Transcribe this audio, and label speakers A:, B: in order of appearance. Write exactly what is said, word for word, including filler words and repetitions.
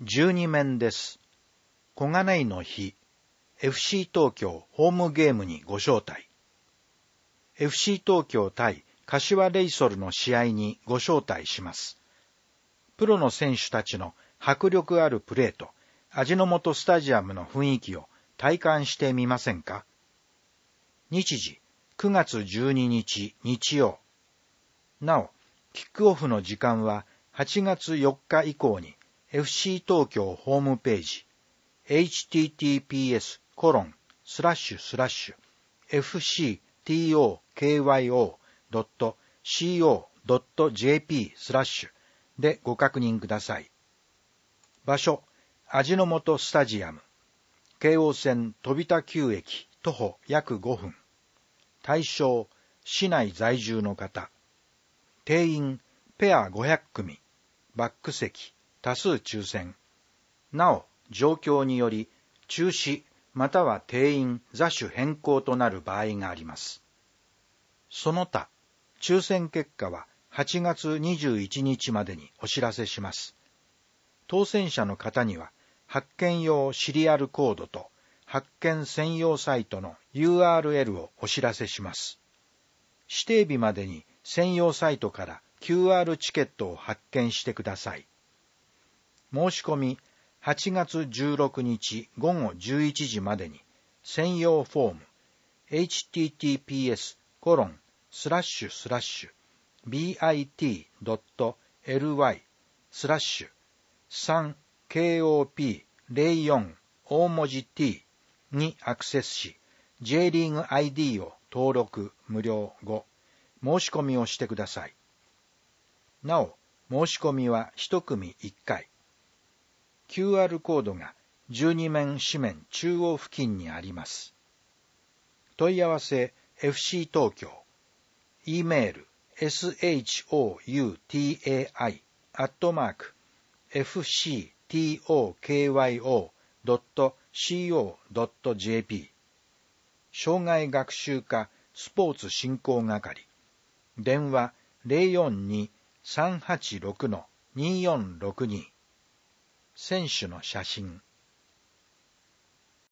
A: じゅうに面です。小金井の日、エフシー 東京ホームゲームにご招待。エフシー 東京対柏レイソルの試合にご招待します。プロの選手たちの迫力あるプレーと味の素スタジアムの雰囲気を体感してみませんか？日時くがつじゅうににち日曜。なお、キックオフの時間ははちがつよっか以降にエフシー 東京ホームページ エイチティーティーピーエスコロンスラッシュスラッシュエフシートーキョードットシーオードットジェーピー スラッシュでご確認ください。場所、味の素スタジアム。京王線飛田急駅徒歩約ごふん。対象、市内在住の方。定員、ペアごひゃくくみ。バック席、多数抽選。なお、状況により、中止または定員、座種変更となる場合があります。その他、抽選結果ははちがつにじゅういちにちまでにお知らせします。当選者の方には、発券用シリアルコードと発券専用サイトの ユーアールエル をお知らせします。指定日までに専用サイトから キューアール チケットを発券してください。申し込み、はちがつじゅうろくにちごごじゅういちじまでに専用フォーム エイチティーティーピーエスコロンスラッシュスラッシュビーアイティードットエルワイ スラッシュさんケーオーピーゼロよん大文字 T にアクセスし J リーグ アイディー を登録無料後申し込みをしてください。なお、申し込みは一組いっかい。キューアール コードがじゅうに面紙面中央付近にあります。問い合わせ エフシー 東京。E メール エスエイチオーユーティーエーアイ アットマーク エフシートーキョードットシーオードットジェーピー 障害学習課スポーツ振興係電話 ゼロよんに さんはちろく によんろくに 選手の写真